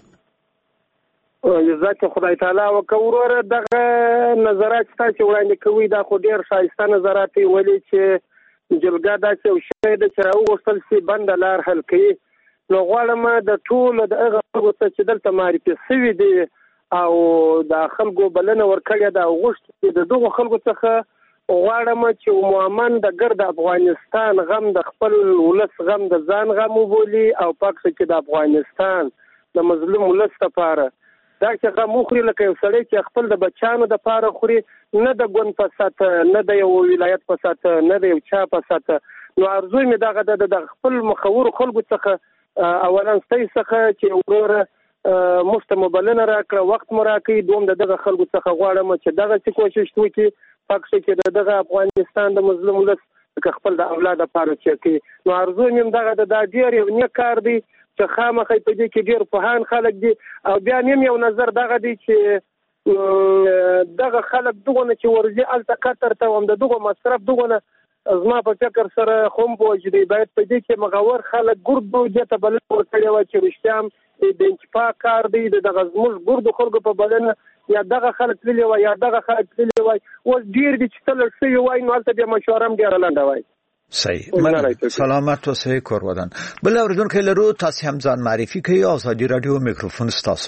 جزاک خدای تعالی وکوره دغه نظرات تاسو وړاندې کوي دا خو ډیر شایسته نظرات ولې چې جلګه دا چې شوی د چراو وصل سي بند لار حل کوي نو غواړم د ټول د هغه خلکو چې دلته معرفي شوي دي او د خلکو بلنه ورکړې ده غوښتي د دغه خلکو څخه غواړم چې عموما د ګرد افغانستان غم د خپل ولس غم د ځان غم وبولي او پاک چې د افغانستان د مظلوم ولس لپاره دا چې غم مخري لکه یو سړی چې خپل د بچانو د پاره خوري نه د ګون په سات نه د یو ولایت په سات نه د یو چا په سات نو ارزو می دغه د خپل مخور خلکو څخه اولا ستای څخه چې وروره مفت مبلنه راکړه وخت مراکې دوم دغه خلکو څخه غواړم چې دغه څه کوشش وکړي پکې چې دغه افغانستان د مظلوم ولس خپل د اولاد لپاره چې کوي نو ارزو مې دغه د ډیر یو نه کار دی چې خامخې په دې کې ډیر پوهان خلک دي او بیا مې یو نظر دغه دی چې دغه خلک دغه چې ورځي الته کتر ته هم دغه مصرف دغه زما په فکر سره خوم بوجدي باید په دې کې مغور خلک ګردو دته بل ورکړي و چې رښتیام د انتفاق کار دی دغه زموږ ګردو خلکو په بلنه یا دغه خلک تللی و یا دغه خلک تللی و او ډیر دي چې تل شي وای نو البته به مشوره هم ډیر لاندې وای صحیح سلامت اوسئ کور ودان. بل اوریدونکو لرو تاسو هم ځان معرفي کوي آزادي رادیو میکروفون تاسو.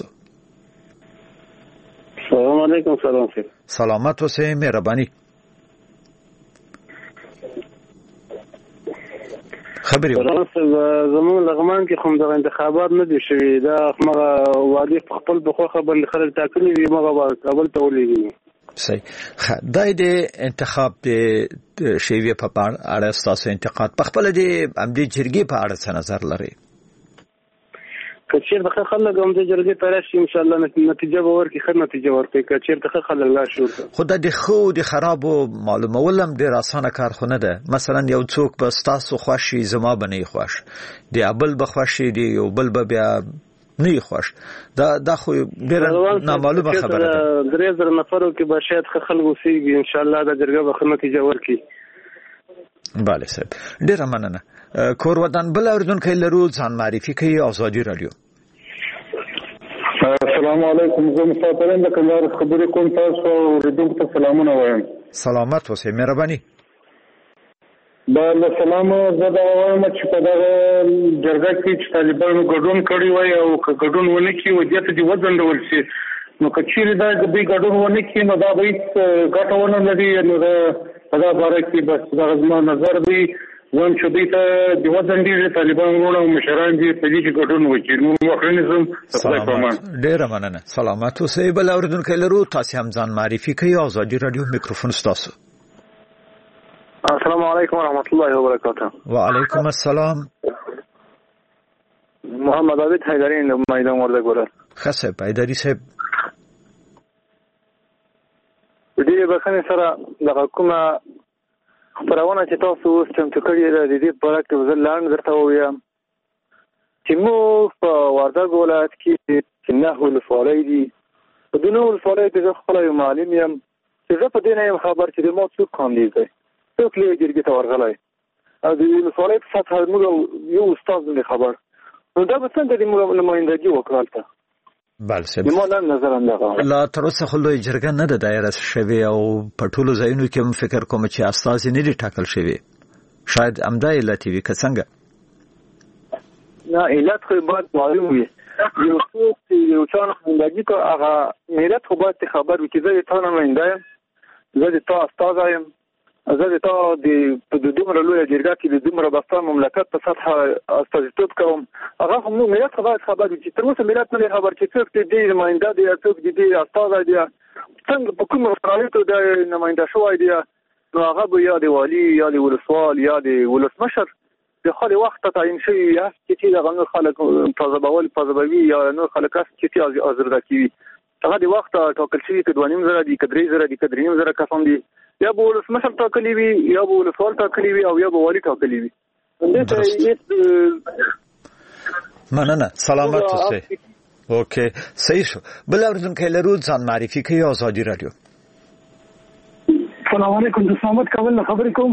السلام علیکم سلام سلامت اوسئ مهرباني خبري زمون لغمان کې کوم د انتخابات نه دي شوي دا مغه وادي خپل بخو خبر خلک ټاکلي وي مغه کابل ته ولېږي. صحیح دا د انتخاب د شیوه په اړه تاسو انتقاد په خپل د امدي جرګي په اړه څه نظر لري؟ که چیرته خلک هم د جرګې ته راشي ان شاء الله نتیجه به ورکړي، ښه نتیجه ورکړي. که چیرته خلک لا شو خو د خو د خرابو معلومول هم ډیر اسانه کار خو نه ده. مثلا یو څوک به ستاسو خوشي زما بنې خوش دی، ابل به خوشي دی، یو بل به بیا نه خوش. دا دا خو ډیر نامعلومه خبره ده. درې زره نفرو کې به شاید خلک وسیږي ان شاء الله د جرګه به ښه نتیجه ورکړي. بله صاحب ډیر مننه. کور ودان بل اوریدونکو لرو ځان معرفي کوي آزادي رادیو. السلام علیکم، زه مسافرین د کندهار خبرې کوم، تاسو اوریدونکو ته سلامونه وایم. سلامت اوسئ، مهرباني. بله سلام. زه دا وایم چې په دغه جرګه کې چې طالبانو ګډون کړی وای او که ګډون ونه کړي و دې ته دې وځنډول شي، نو که چیرې دا دوی ګډون ونه کړي نو دا به هېڅ ګټه ونه لري. نو په دا باره کې بس دغه زما نظر دی، وایم چې دوی ته دې وځنډېږي طالبان وروڼه او مشران دې په دې کې ګډون وکړي. نو مخکې نظم سلامت، ډېره مننه. سلامت اوسئ. بل اورېدونکی لرو، تاسې هم ځان معرفي کوئ. ازادي راډیو میکروفون ستاسو. السلام علیکم ورحمۃ اللہ وبرکاتہ. وعلیکم السلام. محمد عابد حیدری میدان وردګوره. ښه صاحب حیدري صاحب، دې بخښنې سره دغه کومه خپرونه چې تاسو اوس چمتو کړې ده د دې په اړه کې زه لاندې درته ووایم چې موږ په وردګ ولایت کې چې نهه ولسوالۍ دي. په دې نهه ولسوالیو کې زه خپله یو معلم یم چې زه په دې نه یم خبر چې د ما څوک کاندید دی، څوک لویې جرګې ته ورغلی، او د ولسوالۍ په سطحه موږ یو استاد نه دی خبر. نو دا به څنګه د موږ نمایندګي وکړه هلته؟ بله صاحب، زما نن نظر همدغه لا تر اوسه خو لویه جرګه نه ده دایره شوې او په ټولو ځایونو کې هم فکر کوم چې استازي نه دي ټاکل شوي. شاید همدا علت وي که څنګه؟ نه علت خو باید معلوم وي. یو څوک چې یو چا نمایندګي کوي هغه ملت خو باید خبر وي چې زه د تا نماینده یم، زه د تا استازی یم، زه د تا د دومره لویه جرګه کې د دومره بستا مملکت په سطحه استازیتوب کوم. هغه خو ملت خو باید خبر وي چې تر اوسه ملت نه دی خبر چې څوک د دې نماینده دی، څوک د دې استازی دی، څنګه په کومو شرایطو د نماینده شوی دی. نو هغه به یا د والي یا د ولسوال یا د ولسمشر د خالي وخت ته تعیین شوي هست چې دغه نور خلک تازهبول تازهبوي یا نور خلک هست چې ازرده کوي. هغه د وخت ټاکل شوي که دوه نیم زره دي، که درې زره دي، که درې نیم زره کسان دي، یا به ولسمشر ټاکلي وي یا به ولسوال ټاکلي وي او یا به والي ټاکلي وي. مننه. سلامت اوسئ. اوکې صحیح شو. بل اورېدونکی لرو، ځان معرفي کوي. ازادي راډیو. السلام علیکم، د سلامت کول خبرې کوم.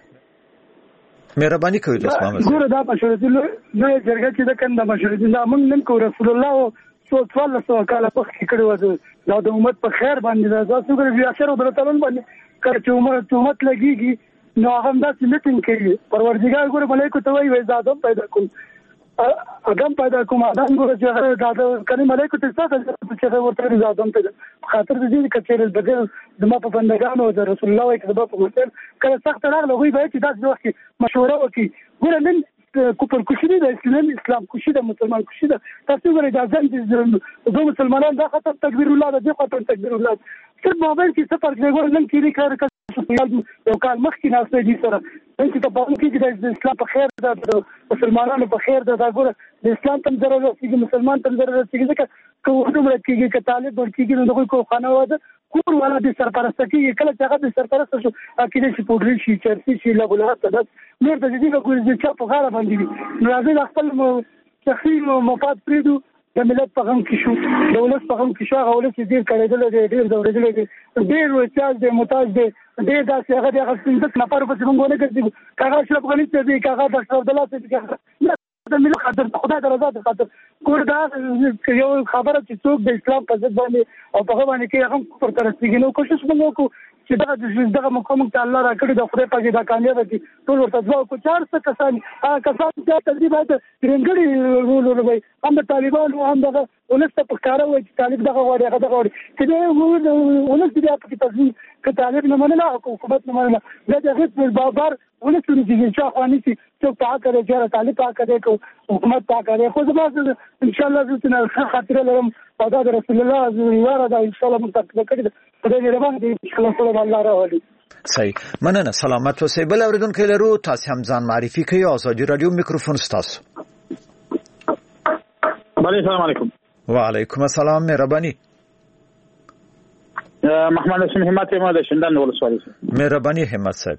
مهرباني کوي د سلامت. ګوره دا مشورتي لویه جرګه چې ده کنه د مشورتي دا موږ نن کو رسول الله څو څوارلس سوه کاله مخکې کړې وه دا د امت په خیر باندې ده. دا څوک ریاست عبدالتعالن باندې کله چې امت لګېږي نو هغه همداسې میټینګ کوي. پروردګار ګوره ملایکو ته وایي وایي زه ادم پیدا کوم ادم پیدا کوم ادم ګوره چې هغه دا کنې ملایکو ته څه چې هغه ورته وایي زه ادم پیدا خاطر د دې که چېرې بغیر زما په بندګانو د رسول الله وایي که زما په مسل کله سخته راغله هغوی باید چې داسې وخت کې مشوره وکړي. ګوره نن کوپر کوشي ده، اسلام اسلام کوشي ده، مسلمان کوشي ده. تاسو ګورئ دا ځان چې زه مسلمانان دا خاطر تکبیر الله ده، دې خاطر تکبیر الله ده. صرف موبایل کې څه فرق دی. ګوره نن کېدی کار یو کال مخکې ناسته دي سره نن چې ته پوهه کېږي د اسلام په خیر ده، د مسلمانانو په خیر ده. دا ګوره د اسلام ته هم ضرر رسېږي، مسلمان ته هم ضرر رسېږي. ځکه که اردو مړه کېږي که طالب مړ کېږي نو د هغوی کو خانواده کور والا دې سرپرسته کېږي. کله چې هغه دې سرپرسته شو کېدای شي پوډري شي، چرسي شي، لګولغت ته بس نور د دې به ګورې د چا په غاړه باندې وي. نو راځئ د خپل شخصي مفاد پرېږدو، د ملت په غم کې شو، د ولس په غم کې شو. هغه ولس چې ډېر کړېدلی دی، ډېر ځورېدلی دی، ډېر احتیاج دی، محتاج دی، ډېر داسې هغه د هغه پنځه نفرو پسې موږ ونه ګرځېږو. که هغه اشرف غني صاحب وي، که هغه ډاکټر عبدالله صاحب وي، د ملت خاطر د خدای د رضا د خاطر ګوره دا یو خبره چې څوک د اسلام په ضد باندې او په هغه باندې کې هغه کفر ته رسېږي. نو کوشش موږ وکړو چې دغه دغه مقام ته الله راکړي د خدای پاک دا کامیابه کړي. ټول ورته دعا وکړو. چار څه کسان هغه کسان چې تدریب باید رنګړي رول ولوي، هم د طالبانو هم دغه ولس ته په ښکاره وایي چې طالب دغه غواړي هغه دغه غواړي چې دی ولس دې پکې تضمین که طالب نه منله او حکومت نه منله دا د هغې بار ولس ونیسي چا خوا نیسي څوک په حقه دی چېرې طالب په حقه دی که حکومت په حقه دی. خو زما انشاءالله زه څه ښه خاطره لرم او دا د رسول الله یواره ده انشاءالله موږ تعقیبه کړې ده. خدای مهربان دی انشاءالله ټول به الله راولي. صحیح مننه. سلامت اوسئ. بل اورېدونکی لرو، تاسې هم ځان معرفي کوئ. ازادي راډیو میکروفون ستاسو. السلام علیکم. وعلیکم السلام. مهرباني. محمد حسین همت ما د شندان ولسوالۍ. مهرباني همت صاحب.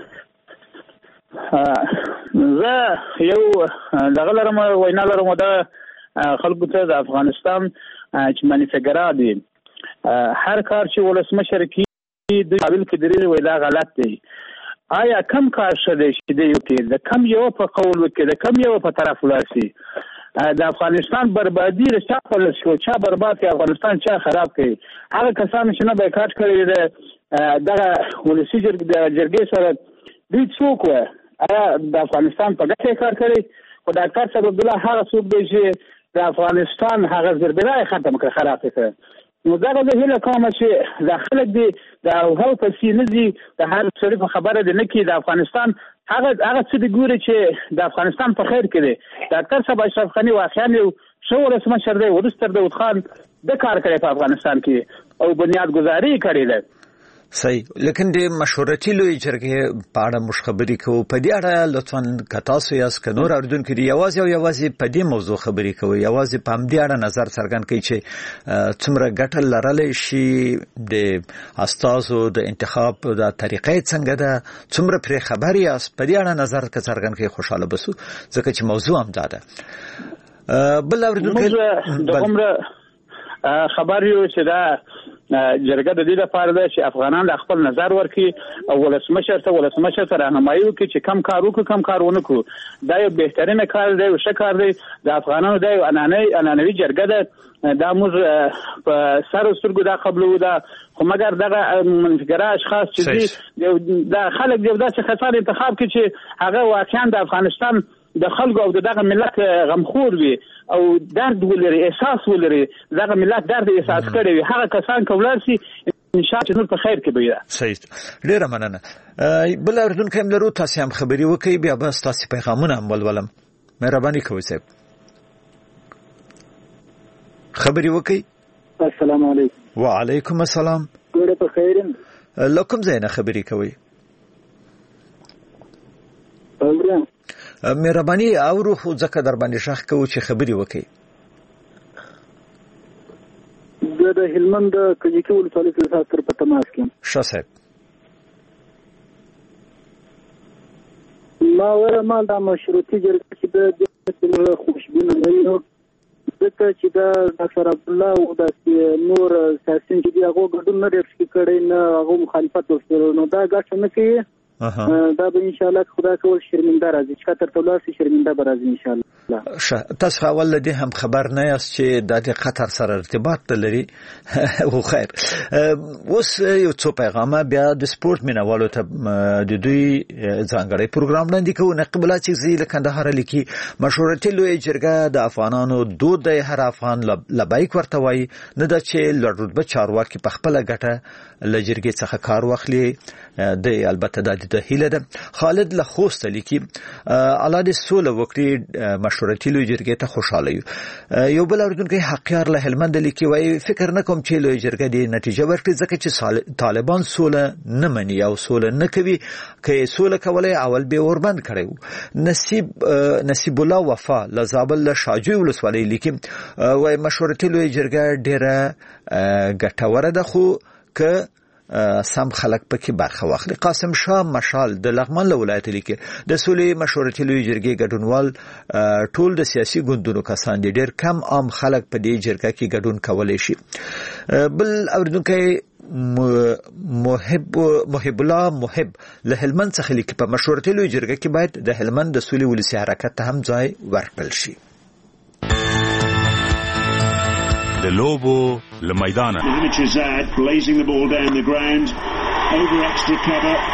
زه یو دغه لرم وینا لرم د خلکو ته د افغانستان چې مانیفګرا دي هر کار چې ولسمشر کی د قابل کې درې وای دا غلط دی. آیا کم کار شته چې دی یو کې د کم یو په قول کې د کم یو په طرف ولاسي د افغانستان بربادي رچا خپل شو چا برباد کې افغانستان چا خراب کړي هغه کسان چې نه بیکاټ کړی د دغه ولسی جرګې سره دوی څوک و آیا د افغانستان په ګټه کار کړی خو ډاکټر صاحب عبد الله هغه څوک دی چې د افغانستان هغه زربلای ختم کړ خراب کړ. نو دا د هیله کوم چې د خلک دی د هغه په سینځي د هر څه په خبره ده نه کې د افغانستان هغه هغه څه دی ګوري چې د افغانستان په خیر کې دی. ډاکټر صاحب اشرف غنی واقعا یو شو ولسمشر دی ورستر د خان د کار کوي په افغانستان کې او بنیاد گذاری کړی دی. صحیح. لیکن د مشورتي لوی جرګې په اړه مش خبرې کوو. په دې اړه لطفاً کتاسو یاس ک نور اردوونکو دی یوازې او یوازې په دې موضوع خبرې کوي یوازې په دې اړه نظر څرګند کوي چې څومره ګټه لرلې شي د استادو د انتخاب د طریقې څنګه ده څومره پر خبري یاس په دې اړه نظر څرګند کوي خوشاله بسو ځکه چې موضوع هم ده. بل اردوونکو د عمره خبر یو چې دا جرګه د دې لپاره ده چې افغانان خپل نظر ورکړي او ولسمشر ته ولسمشر ته راهنمایي وکړي چې کم کار وکړو کم کار ونه کړو. دا یو بهترینه کار دی او ښه کار دی د افغانانو د اناني انانوي جرګه ده دا موږ په سر سترګو دا قبلو دا خو مګر دغه منفګرا اشخاص چې دا خلک دی داسې خسار انتخاب کړي چې هغه واقعا د افغانستان د خلکو او دغه ملت غمخور وي او درد ولري احساس ولري دغه ملت درد احساس کړي وي هغه کسان کولای شي ان شاء الله نور په خیر کې وي. صحیح. ډیره مننه. بل اردوونکو هم لرو تاسو هم خبري وکي بیا به تاسو پیغامونه هم ولولم. مهرباني کوئ صاحب. خبري وکي. السلام علیکم. وعلیکم السلام. ډیره په خیر یم. لکم زینه خبري کوي. اورم. مهرباني او روح ځکه در باندې شخ کوو چې خبري وکي. د هلمند د کجکی ولسوالۍ سره تر په تماس کې. ښه صاحب. ما وره ما د مشروطي جرګې چې د خوشبینه نه یو ځکه چې دا ډاکټر عبد الله او د نور سیاسيون چې هغه ګډون نه لري کړي نه هغه مخالفت وکړي نو دا ګټه نه کوي. دا به ان شاء الله خدا کول شرمنده راځي چې تر تولاسي شرمنده به راځي ان شاء الله. ښه. تاسو اول د هم خبر نه یاست چې د قطر سره ارتباط لري او خیر. اوس یو څو پیغامه بیا د سپورت مینوالو ته د دوی ځانګړي پروګرام وړاندې کوو. نقیب الله چغزي له کندهار لیکي مشورتي لوی جرګه د افغانانو دود د هر افغان لبیک ورته وایي نه د چې لړرتبه چارواکي په خپل ګټه لجرګي څخه کار واخلي. د البته د د هیله ده. خالد له خوست لیکي الاده سوله وکړي مشورتي لوی جرګې ته خوشاله یو. یو بل اردوونکو حقیار له هلمند لیکي وایي فکر نه کوم چې لوی جرګې د نتیجه ورکړي ځکه چې طالبان سوله نه مني او سوله نه کوي. که سوله کولای اول به اوربند کړي. نصیب نصیب الله وفا له زابل له شاجوی ولسوالۍ لیکي وایي مشورتي لوی جرګې ډیره ګټوره ده خو که سم خلک پکې برخه واخلي. قاسم شاه مشال د لغمان له ولایت لیکي د سولې مشورتي لوی جرګې ګډونوال ټول د سیاسي ګوندونو کسان دي ډېر کم عام خلک په دې جرګه کې ګډون کولای شي. بل اوریدونکو محب محب الله محب له هلمند څخه لیکي په مشورتي لوی جرګه کې باید د هلمند د سولې ولسی حرکت ته هم ځای ورکړل شي. د لوبو لمیدانه. Blazing the ball down the ground over extra cover